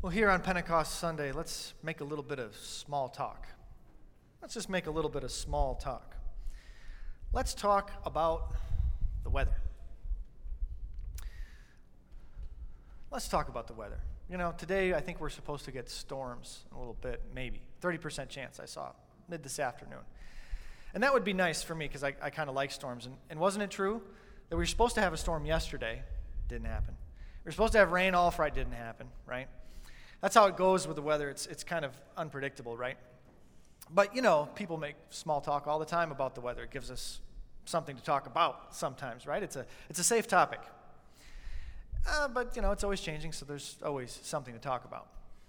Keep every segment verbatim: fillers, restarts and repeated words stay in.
Well, here on Pentecost Sunday, let's make a little bit of small talk. Let's just make a little bit of small talk. Let's talk about the weather. Let's talk about the weather. You know, today I think we're supposed to get storms a little bit, maybe. thirty percent chance I saw mid this afternoon. And that would be nice for me because I, I kind of like storms. And, and wasn't it true that we were supposed to have a storm yesterday? Didn't happen. We were supposed to have rain all Friday. Didn't happen, right? That's how it goes with the weather. It's it's kind of unpredictable, right? But, you know, people make small talk all the time about the weather. It gives us something to talk about sometimes, right? It's a it's a safe topic. Uh, but, you know, it's always changing, so there's always something to talk about.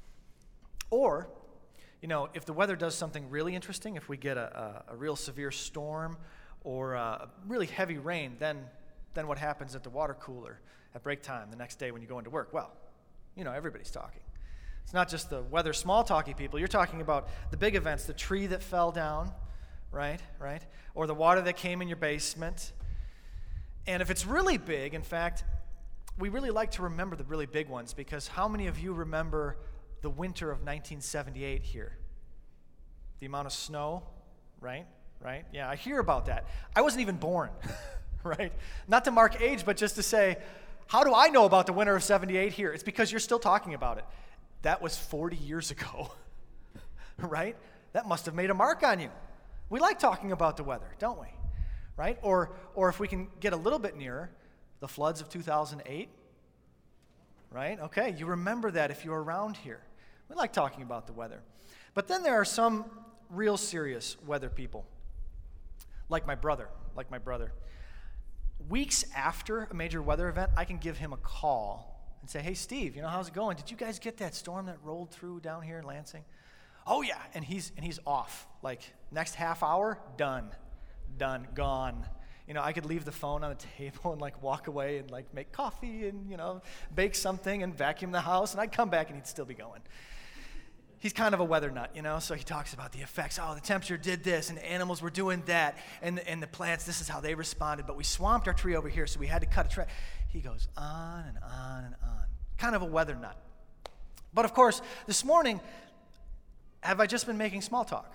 Or, you know, if the weather does something really interesting, if we get a, a, a real severe storm or a really heavy rain, then then what happens at the water cooler at break time the next day when you go into work? Well, you know, everybody's talking. It's not just the weather small talky people. You're talking about the big events, the tree that fell down, right, right? Or the water that came in your basement. And if it's really big, in fact, we really like to remember the really big ones because how many of you remember the winter of nineteen seventy-eight here? The amount of snow, right, right? Yeah, I hear about that. I wasn't even born, right? Not to mark age, but just to say, how do I know about the winter of seventy-eight here? It's because you're still talking about it. That was forty years ago, right? That must have made a mark on you. We like talking about the weather, don't we? Right? Or or if we can get a little bit nearer, the floods of two thousand eight, right? Okay, you remember that if you're around here. We like talking about the weather. But then there are some real serious weather people, like my brother, like my brother. Weeks after a major weather event, I can give him a call and say, hey, Steve, you know, how's it going? Did you guys get that storm that rolled through down here in Lansing? Oh, yeah, and he's and he's off. Like, next half hour, done, done, gone. You know, I could leave the phone on the table and, like, walk away and, like, make coffee and, you know, bake something and vacuum the house, and I'd come back and he'd still be going. He's kind of a weather nut, you know, so he talks about the effects. Oh, the temperature did this, and the animals were doing that, and the, and the plants, this is how they responded, but we swamped our tree over here, so we had to cut a tree. He goes on and on and on. Kind of a weather nut. But, of course, this morning, have I just been making small talk?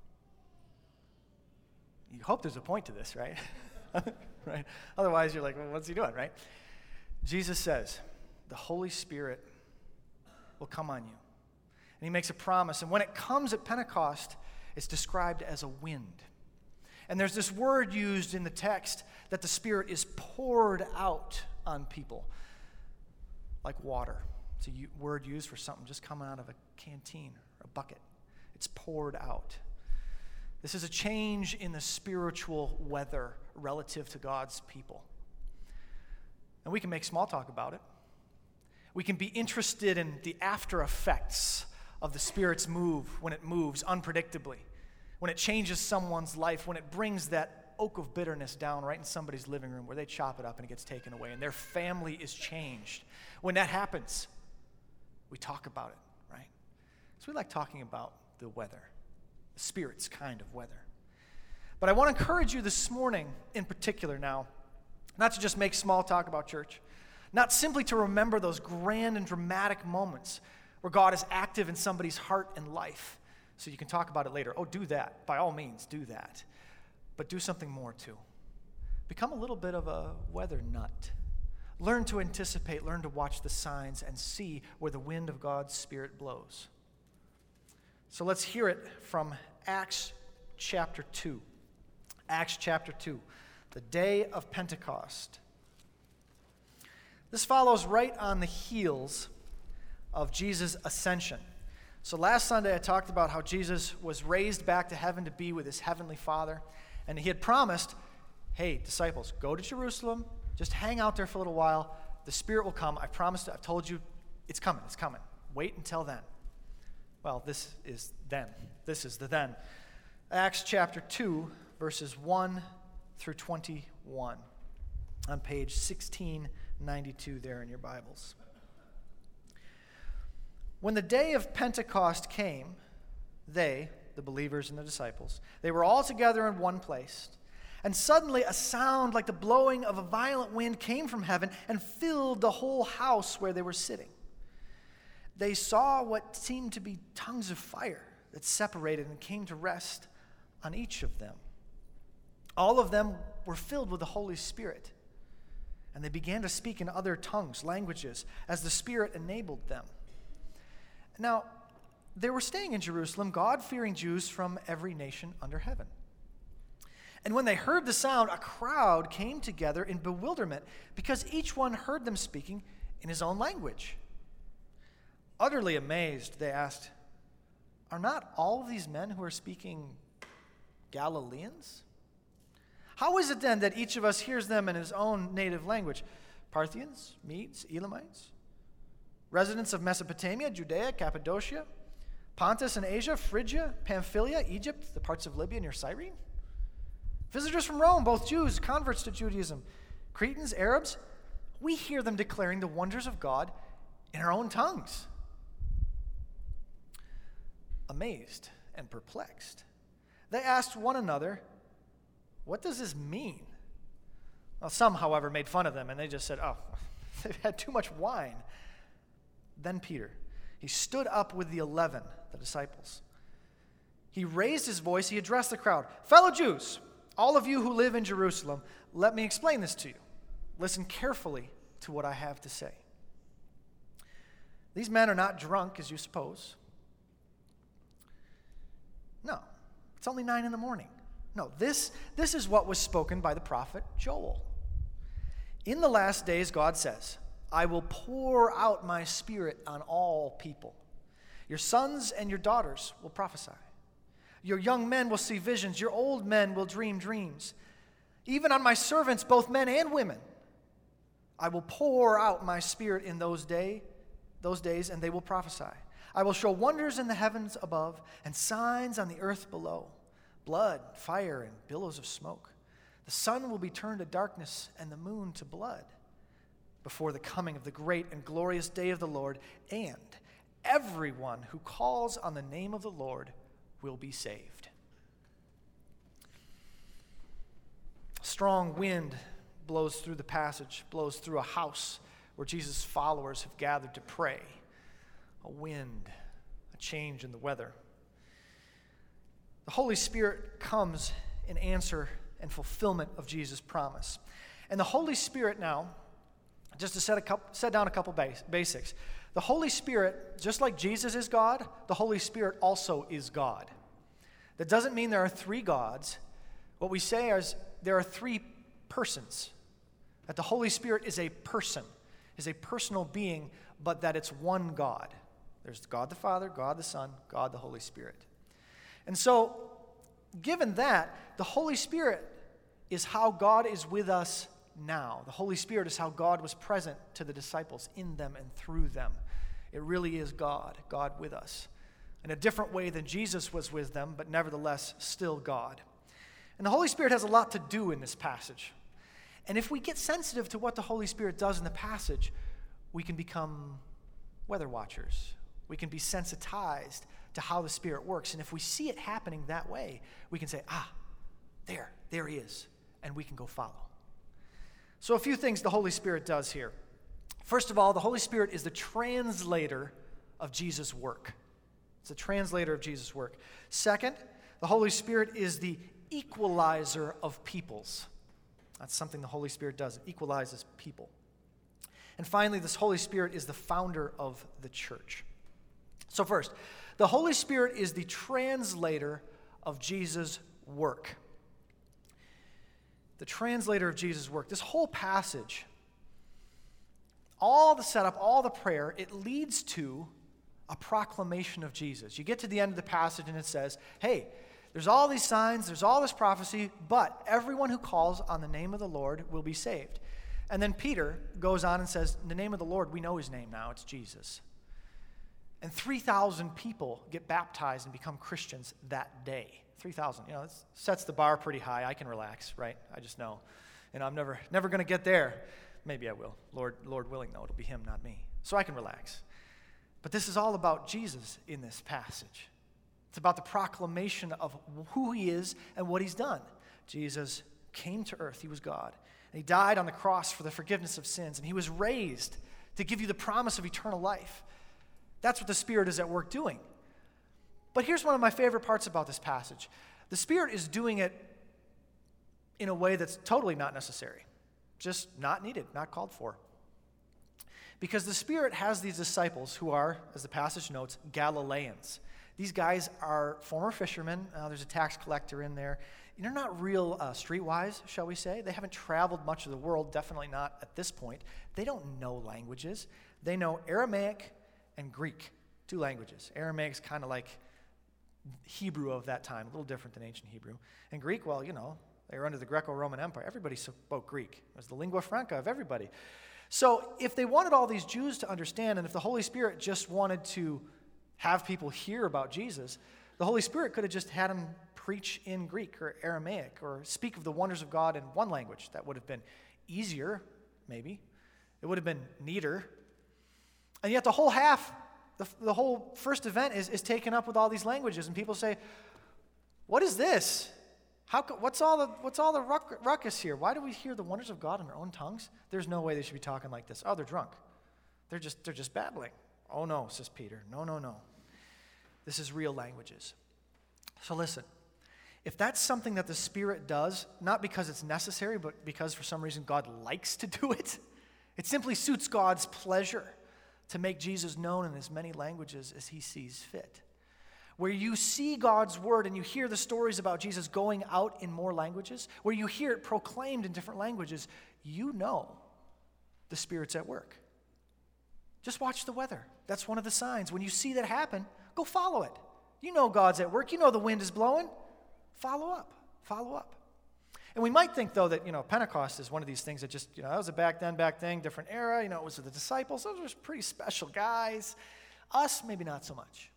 You hope there's a point to this, right? Right? Otherwise, you're like, well, what's he doing, right? Jesus says, the Holy Spirit will come on you. And he makes a promise. And when it comes at Pentecost, it's described as a wind. And there's this word used in the text that the Spirit is poured out on people like water. It's a word used for something just coming out of a canteen or a bucket. It's poured out. This is a change in the spiritual weather relative to God's people. And we can make small talk about it. We can be interested in the after effects of the Spirit's move when it moves unpredictably, when it changes someone's life, when it brings that oak of bitterness down right in somebody's living room where they chop it up and it gets taken away and their family is changed. When that happens, we talk about it, right? So we like talking about the weather, the Spirit's kind of weather. But I want to encourage you this morning in particular now, not to just make small talk about church, not simply to remember those grand and dramatic moments where God is active in somebody's heart and life, so you can talk about it later. Oh, do that. By all means, do that. But do something more, too. Become a little bit of a weather nut. Learn to anticipate, learn to watch the signs, and see where the wind of God's Spirit blows. So let's hear it from Acts chapter two. Acts chapter two, the day of Pentecost. This follows right on the heels of Jesus' ascension. So last Sunday I talked about how Jesus was raised back to heaven to be with his heavenly Father, and he had promised, hey, disciples, go to Jerusalem, just hang out there for a little while, the Spirit will come, I promised, I've told you, it's coming, it's coming. Wait until then. Well, this is then. This is the then. Acts chapter two, verses one through twenty-one, on page sixteen ninety-two there in your Bibles. When the day of Pentecost came, they, the believers and the disciples, they were all together in one place. And suddenly a sound like the blowing of a violent wind came from heaven and filled the whole house where they were sitting. they saw what seemed to be tongues of fire that separated and came to rest on each of them. All of them were filled with the Holy Spirit, and they began to speak in other tongues, languages, as the Spirit enabled them. Now, they were staying in Jerusalem, God-fearing Jews from every nation under heaven. And when they heard the sound, a crowd came together in bewilderment because each one heard them speaking in his own language. Utterly amazed, they asked, "Are not all of these men who are speaking Galileans? How is it then that each of us hears them in his own native language? Parthians, Medes, Elamites, residents of Mesopotamia, Judea, Cappadocia, Pontus and Asia, Phrygia, Pamphylia, Egypt, the parts of Libya near Cyrene? Visitors from Rome, both Jews, converts to Judaism, Cretans, Arabs, we hear them declaring the wonders of God in our own tongues." Amazed and perplexed, they asked one another, "What does this mean?" Well, some, however, made fun of them, and they just said, "Oh, they've had too much wine." Then Peter, he stood up with the eleven, the disciples. He raised his voice, he addressed the crowd, "Fellow Jews, all of you who live in Jerusalem, let me explain this to you. Listen carefully to what I have to say. These men are not drunk, as you suppose. No, it's only nine in the morning. No, this, this is what was spoken by the prophet Joel. In the last days, God says, I will pour out my Spirit on all people. Your sons and your daughters will prophesy. Your young men will see visions. Your old men will dream dreams. Even on my servants, both men and women, I will pour out my Spirit in those day, those days, and they will prophesy. I will show wonders in the heavens above and signs on the earth below, blood, fire, and billows of smoke. The sun will be turned to darkness and the moon to blood before the coming of the great and glorious day of the Lord, and everyone who calls on the name of the Lord will be saved." A strong wind blows through the passage, blows through a house where Jesus' followers have gathered to pray. A wind, a change in the weather. The Holy Spirit comes in answer and fulfillment of Jesus' promise. And the Holy Spirit now, just to set, a couple, set down a couple base, basics, the Holy Spirit, just like Jesus is God, the Holy Spirit also is God. That doesn't mean there are three gods. What we say is there are three persons. That the Holy Spirit is a person, is a personal being, but that it's one God. There's God the Father, God the Son, God the Holy Spirit. And so, given that, the Holy Spirit is how God is with us now. The Holy Spirit is how God was present to the disciples, in them and through them. It really is God, God with us. In a different way than Jesus was with them, but nevertheless still God. And the Holy Spirit has a lot to do in this passage. And if we get sensitive to what the Holy Spirit does in the passage, we can become weather watchers. We can be sensitized to how the Spirit works. And if we see it happening that way, we can say, ah, there, there he is. And we can go follow. So a few things the Holy Spirit does here. First of all, the Holy Spirit is the translator of Jesus' work. It's a translator of Jesus' work. Second, the Holy Spirit is the equalizer of peoples. That's something the Holy Spirit does. It equalizes people. And finally, this Holy Spirit is the founder of the church. So first, the Holy Spirit is the translator of Jesus' work. The translator of Jesus' work. This whole passage, all the setup, all the prayer, it leads to a proclamation of Jesus. You get to the end of the passage and it says, hey, there's all these signs, there's all this prophecy, but everyone who calls on the name of the Lord will be saved. And then Peter goes on and says, in the name of the Lord, we know his name now, it's Jesus. And three thousand people get baptized and become Christians that day. three thousand, you know, it sets the bar pretty high. I can relax, right? I just know. And I'm never never going to get there. Maybe I will. Lord, Lord willing, though, it'll be him, not me. So I can relax. But this is all about Jesus in this passage. It's about the proclamation of who he is and what he's done. Jesus came to earth. He was God. And he died on the cross for the forgiveness of sins. And he was raised to give you the promise of eternal life. That's what the Spirit is at work doing. But here's one of my favorite parts about this passage. The Spirit is doing it in a way that's totally not necessary, just not needed, not called for. Because the Spirit has these disciples who are, as the passage notes, Galileans. These guys are former fishermen. Uh, there's a tax collector in there. They're not real uh, streetwise, shall we say. They haven't traveled much of the world, definitely not at this point. They don't know languages. They know Aramaic and Greek, two languages. Aramaic's kind of like Hebrew of that time, a little different than ancient Hebrew. And Greek, well, you know, they were under the Greco-Roman Empire. Everybody spoke Greek. It was the lingua franca of everybody. So if they wanted all these Jews to understand, and if the Holy Spirit just wanted to have people hear about Jesus, the Holy Spirit could have just had them preach in Greek or Aramaic or speak of the wonders of God in one language. That would have been easier, maybe. It would have been neater. And yet the whole half, the, the whole first event is, is taken up with all these languages. And people say, what is this? How, what's all the, what's all the ruck, ruckus here? Why do we hear the wonders of God in our own tongues? There's no way they should be talking like this. Oh, they're drunk. They're just, they're just babbling. Oh no, says Peter. No, no, no. This is real languages. So listen, if that's something that the Spirit does, not because it's necessary, but because for some reason God likes to do it, it simply suits God's pleasure to make Jesus known in as many languages as he sees fit. Where you see God's word and you hear the stories about Jesus going out in more languages, where you hear it proclaimed in different languages, you know the Spirit's at work. Just watch the weather. That's one of the signs. When you see that happen, go follow it. You know God's at work. You know the wind is blowing. Follow up. Follow up. And we might think, though, that, you know, Pentecost is one of these things that just, you know, that was a back then, back thing, different era. You know, it was with the disciples. Those were pretty special guys. Us, maybe not so much.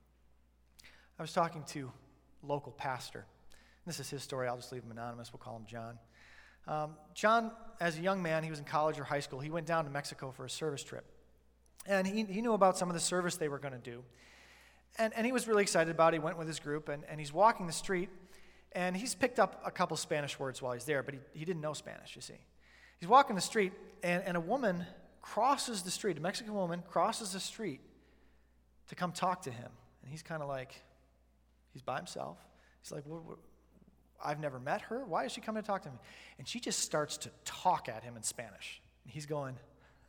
I was talking to a local pastor. This is his story. I'll just leave him anonymous. We'll call him John. Um, John, as a young man, he was in college or high school. He went down to Mexico for a service trip. And he, he knew about some of the service they were going to do. And, and he was really excited about it. He went with his group, and, and he's walking the street, and he's picked up a couple Spanish words while he's there, but he, he didn't know Spanish, you see. He's walking the street, and, and a woman crosses the street, a Mexican woman crosses the street to come talk to him. And he's kind of like, he's by himself. He's like, what, what, I've never met her. Why is she coming to talk to me? And she just starts to talk at him in Spanish. And he's going,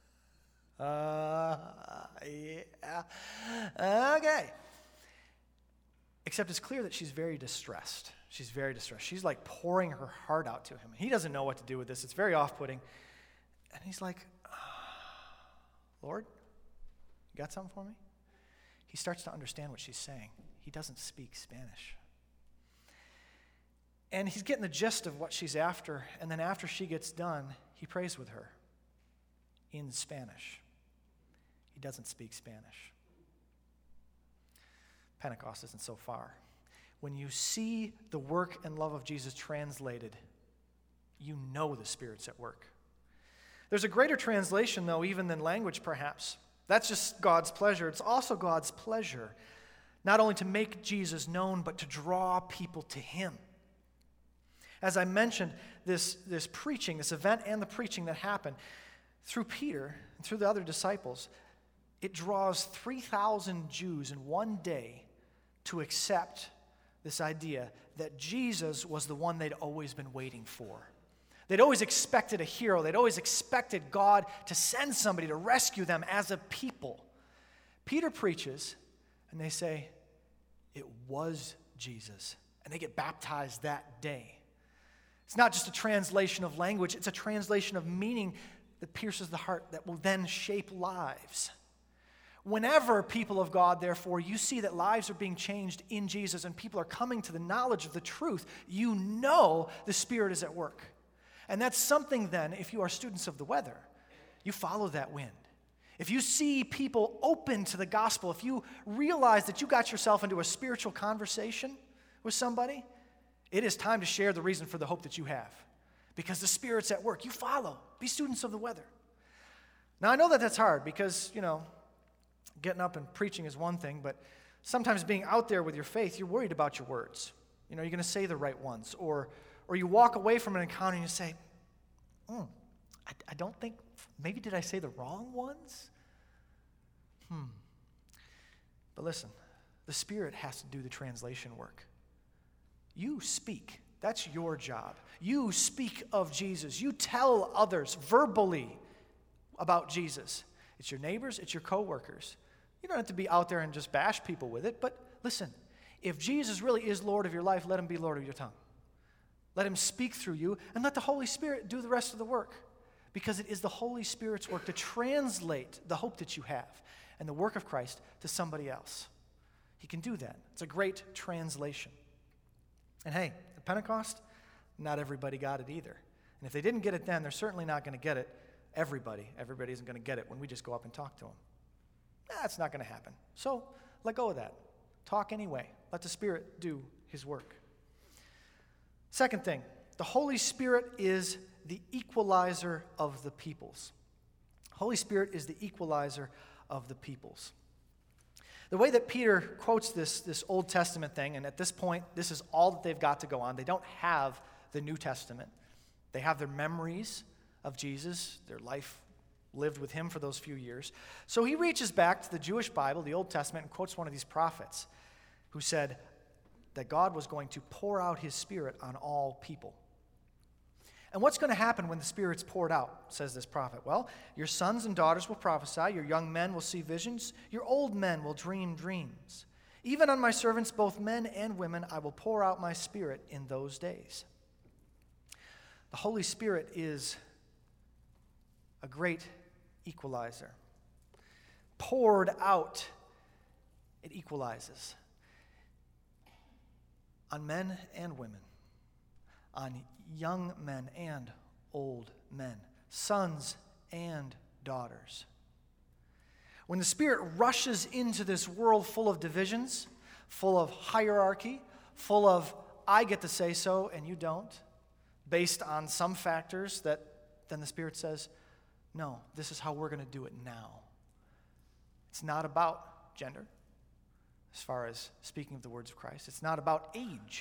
uh, yeah, okay. Except it's clear that she's very distressed. She's very distressed. She's like pouring her heart out to him. He doesn't know what to do with this. It's very off-putting. And he's like, Lord, you got something for me? He starts to understand what she's saying. He doesn't speak Spanish. And he's getting the gist of what she's after. And then after she gets done, he prays with her in Spanish. He doesn't speak Spanish. Pentecost isn't so far. When you see the work and love of Jesus translated, you know the Spirit's at work. There's a greater translation, though, even than language, perhaps. That's just God's pleasure. It's also God's pleasure, not only to make Jesus known, but to draw people to him. As I mentioned, this, this preaching, this event and the preaching that happened, through Peter and through the other disciples, it draws three thousand Jews in one day to accept this idea that Jesus was the one they'd always been waiting for. They'd always expected a hero. They'd always expected God to send somebody to rescue them as a people. Peter preaches, and they say, it was Jesus. And they get baptized that day. It's not just a translation of language. It's a translation of meaning that pierces the heart that will then shape lives. Whenever, people of God, therefore, you see that lives are being changed in Jesus and people are coming to the knowledge of the truth, you know the Spirit is at work. And that's something then, if you are students of the weather, you follow that wind. If you see people open to the gospel, if you realize that you got yourself into a spiritual conversation with somebody, it is time to share the reason for the hope that you have. Because the Spirit's at work. You follow. Be students of the weather. Now, I know that that's hard because, you know, getting up and preaching is one thing, but sometimes being out there with your faith, you're worried about your words. You know, you're going to say the right ones. Or or you walk away from an encounter and you say, mm, I, I don't think, maybe did I say the wrong ones? Hmm. But listen, the Spirit has to do the translation work. You speak. That's your job. You speak of Jesus. You tell others verbally about Jesus. It's your neighbors, it's your coworkers. You don't have to be out there and just bash people with it, but listen, if Jesus really is Lord of your life, let him be Lord of your tongue. Let him speak through you, and let the Holy Spirit do the rest of the work, because it is the Holy Spirit's work to translate the hope that you have and the work of Christ to somebody else. He can do that. It's a great translation. And hey, at Pentecost, not everybody got it either. And if they didn't get it then, they're certainly not going to get it. Everybody, everybody isn't going to get it when we just go up and talk to them. That's not going to happen. So let go of that. Talk anyway. Let the Spirit do his work. Second thing, the Holy Spirit is the equalizer of the peoples. Holy Spirit is the equalizer of the peoples. The way that Peter quotes this, this Old Testament thing, and at this point, this is all that they've got to go on. They don't have the New Testament. They have their memories of Jesus, their life lived with him for those few years. So he reaches back to the Jewish Bible, the Old Testament, and quotes one of these prophets who said that God was going to pour out his Spirit on all people. And what's going to happen when the Spirit's poured out, says this prophet? Well, your sons and daughters will prophesy, your young men will see visions, your old men will dream dreams. Even on my servants, both men and women, I will pour out my Spirit in those days. The Holy Spirit is a great equalizer. Poured out, it equalizes. On men and women, on young men and old men, sons and daughters. When the Spirit rushes into this world full of divisions, full of hierarchy, full of I get to say so and you don't, based on some factors that then the Spirit says, no, this is how we're going to do it now. It's not about gender, as far as speaking of the words of Christ. It's not about age.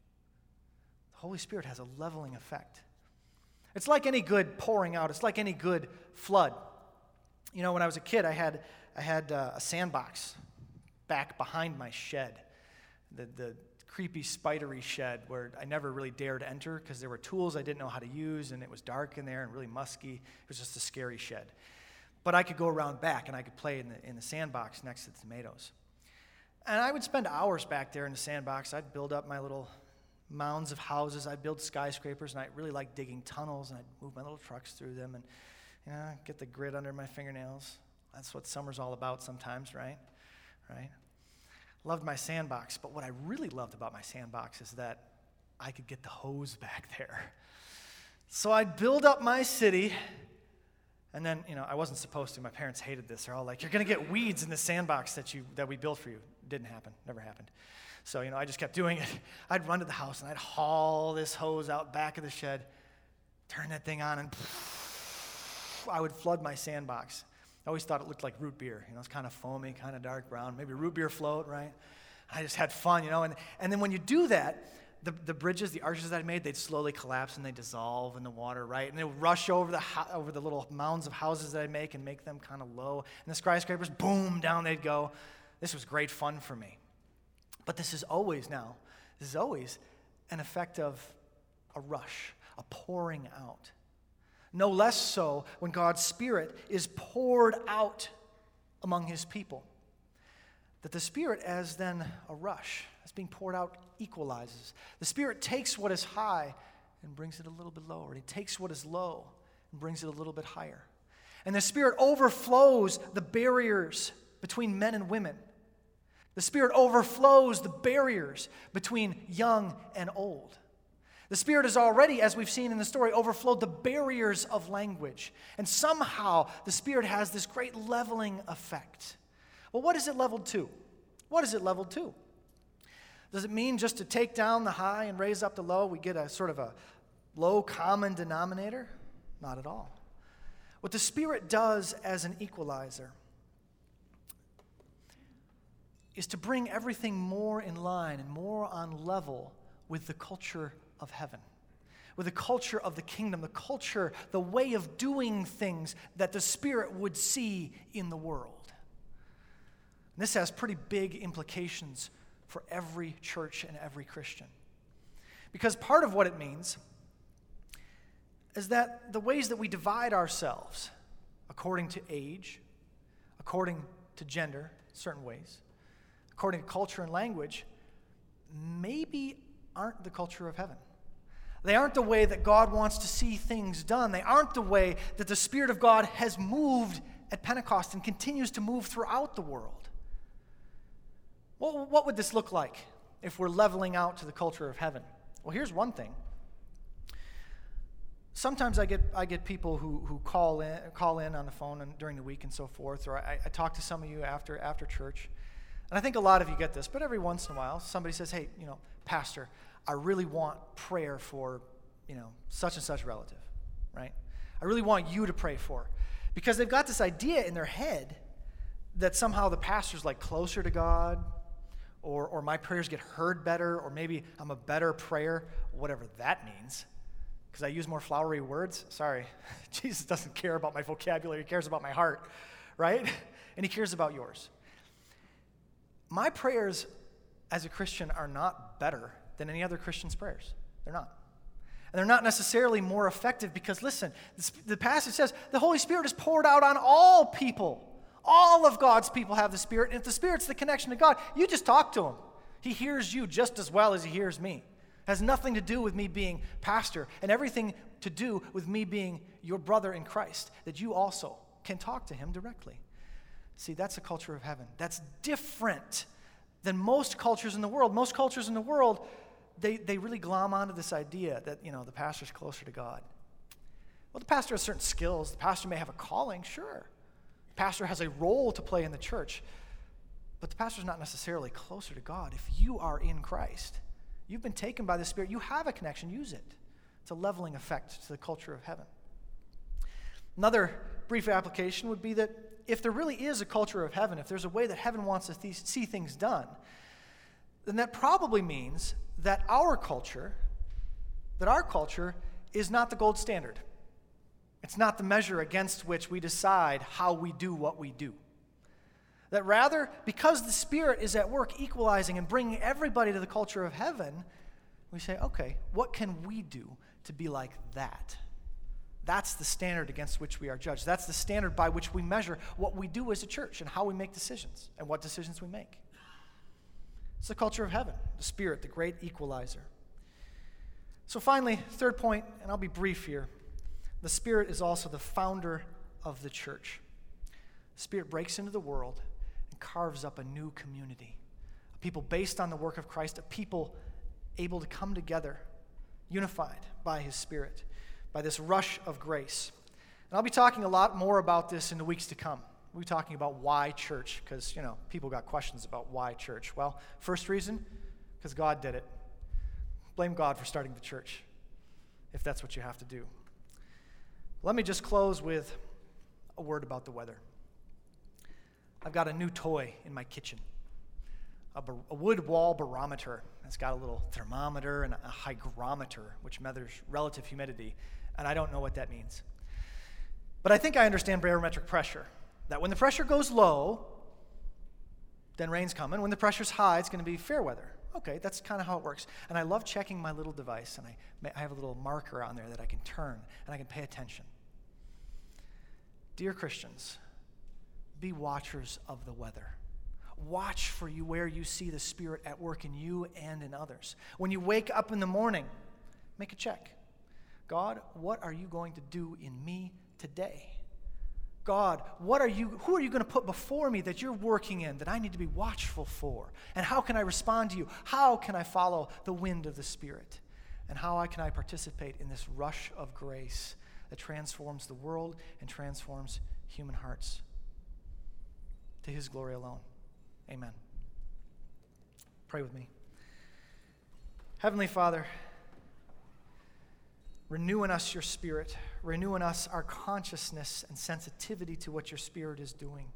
The Holy Spirit has a leveling effect. It's like any good pouring out. It's like any good flood. You know, when I was a kid, I had I had uh, a sandbox back behind my shed, the the creepy, spidery shed where I never really dared enter because there were tools I didn't know how to use, and it was dark in there and really musky. It was just a scary shed. But I could go around back, and I could play in the in the sandbox next to the tomatoes. And I would spend hours back there in the sandbox. I'd build up my little mounds of houses. I'd build skyscrapers, and I really liked digging tunnels, and I'd move my little trucks through them and, you know, get the grit under my fingernails. That's what summer's all about sometimes, right? Right? Loved my sandbox, but what I really loved about my sandbox is that I could get the hose back there. So I'd build up my city, and then, you know, I wasn't supposed to. My parents hated this. They're all like, you're going to get weeds in the sandbox that you that we built for you. Didn't happen. Never happened. So, you know, I just kept doing it. I'd run to the house, and I'd haul this hose out back of the shed, turn that thing on, and I would flood my sandbox. I always thought it looked like root beer. You know, it's kind of foamy, kind of dark brown, maybe root beer float, right? I just had fun, you know. And, and then when you do that, the, the bridges, the arches that I made, they'd slowly collapse and they'd dissolve in the water, right? And they would rush over the ho- over the little mounds of houses that I'd make and make them kind of low. And the skyscrapers, boom, down they'd go. This was great fun for me. But this is always now, this is always an effect of a rush, a pouring out. No less so when God's Spirit is poured out among his people. That the Spirit, as then a rush, as being poured out, equalizes. The Spirit takes what is high and brings it a little bit lower. He takes what is low and brings it a little bit higher. And the Spirit overflows the barriers between men and women. The Spirit overflows the barriers between young and old. The Spirit has already, as we've seen in the story, overflowed the barriers of language. And somehow the Spirit has this great leveling effect. Well, what is it leveled to? What is it leveled to? Does it mean just to take down the high and raise up the low? We get a sort of a low common denominator? Not at all. What the Spirit does as an equalizer is to bring everything more in line and more on level with the culture of heaven, with the culture of the kingdom, the culture, the way of doing things that the Spirit would see in the world. And this has pretty big implications for every church and every Christian. Because part of what it means is that the ways that we divide ourselves according to age, according to gender, certain ways, according to culture and language, maybe aren't the culture of heaven. They aren't the way that God wants to see things done. They aren't the way that the Spirit of God has moved at Pentecost and continues to move throughout the world. Well, what would this look like if we're leveling out to the culture of heaven? Well, here's one thing. Sometimes I get I get people who, who call in call in on the phone and during the week and so forth, or I, I talk to some of you after after church. And I think a lot of you get this, but every once in a while, somebody says, hey, you know, Pastor, I really want prayer for, you know, such and such relative, right? I really want you to pray for. Because they've got this idea in their head that somehow the pastor's like closer to God, or or my prayers get heard better, or maybe I'm a better prayer, whatever that means. Because I use more flowery words? Sorry. Jesus doesn't care about my vocabulary. He cares about my heart, right? And he cares about yours. My prayers as a Christian are not better than any other Christian's prayers. They're not. And they're not necessarily more effective because, listen, the passage says the Holy Spirit is poured out on all people. All of God's people have the Spirit. And if the Spirit's the connection to God, you just talk to him. He hears you just as well as he hears me. It has nothing to do with me being pastor and everything to do with me being your brother in Christ, that you also can talk to him directly. See, that's a culture of heaven. That's different than most cultures in the world. Most cultures in the world, they, they really glom onto this idea that, you know, the pastor's closer to God. Well, the pastor has certain skills. The pastor may have a calling, sure. The pastor has a role to play in the church. But the pastor's not necessarily closer to God. If you are in Christ, you've been taken by the Spirit, you have a connection, use it. It's a leveling effect to the culture of heaven. Another brief application would be that if there really is a culture of heaven, if there's a way that heaven wants to th- see things done, then that probably means that our culture, that our culture is not the gold standard. It's not the measure against which we decide how we do what we do. That rather, because the Spirit is at work equalizing and bringing everybody to the culture of heaven, we say, okay, what can we do to be like that? That's the standard against which we are judged. That's the standard by which we measure what we do as a church and how we make decisions and what decisions we make. It's the culture of heaven, the Spirit, the great equalizer. So finally, third point, and I'll be brief here, the Spirit is also the founder of the church. The Spirit breaks into the world and carves up a new community, a people based on the work of Christ, a people able to come together, unified by his Spirit, by this rush of grace. And I'll be talking a lot more about this in the weeks to come. We'll be talking about why church, because, you know, people got questions about why church. Well, first reason, because God did it. Blame God for starting the church, if that's what you have to do. Let me just close with a word about the weather. I've got a new toy in my kitchen, a, bar- a wood wall barometer. It's got a little thermometer and a hygrometer, which measures relative humidity, and I don't know what that means. But I think I understand barometric pressure, that when the pressure goes low, then rain's coming. When the pressure's high, it's going to be fair weather. Okay, that's kind of how it works. And I love checking my little device, and I, I have a little marker on there that I can turn, and I can pay attention. Dear Christians, be watchers of the weather. Watch for you where you see the Spirit at work in you and in others. When you wake up in the morning, make a check. God, what are you going to do in me today? God, what are you, who are you going to put before me that you're working in that I need to be watchful for? And how can I respond to you? How can I follow the wind of the Spirit? And how can I participate in this rush of grace that transforms the world and transforms human hearts to his glory alone? Amen. Pray with me. Heavenly Father, renew in us your Spirit. Renew in us our consciousness and sensitivity to what your Spirit is doing.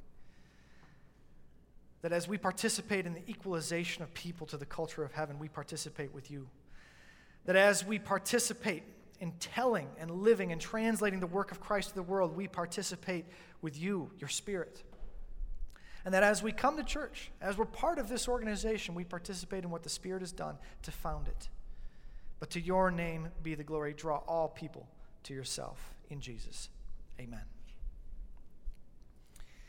That as we participate in the equalization of people to the culture of heaven, we participate with you. That as we participate in telling and living and translating the work of Christ to the world, we participate with you, your Spirit. And that as we come to church, as we're part of this organization, we participate in what the Spirit has done to found it. But to your name be the glory. Draw all people to yourself. In Jesus, amen.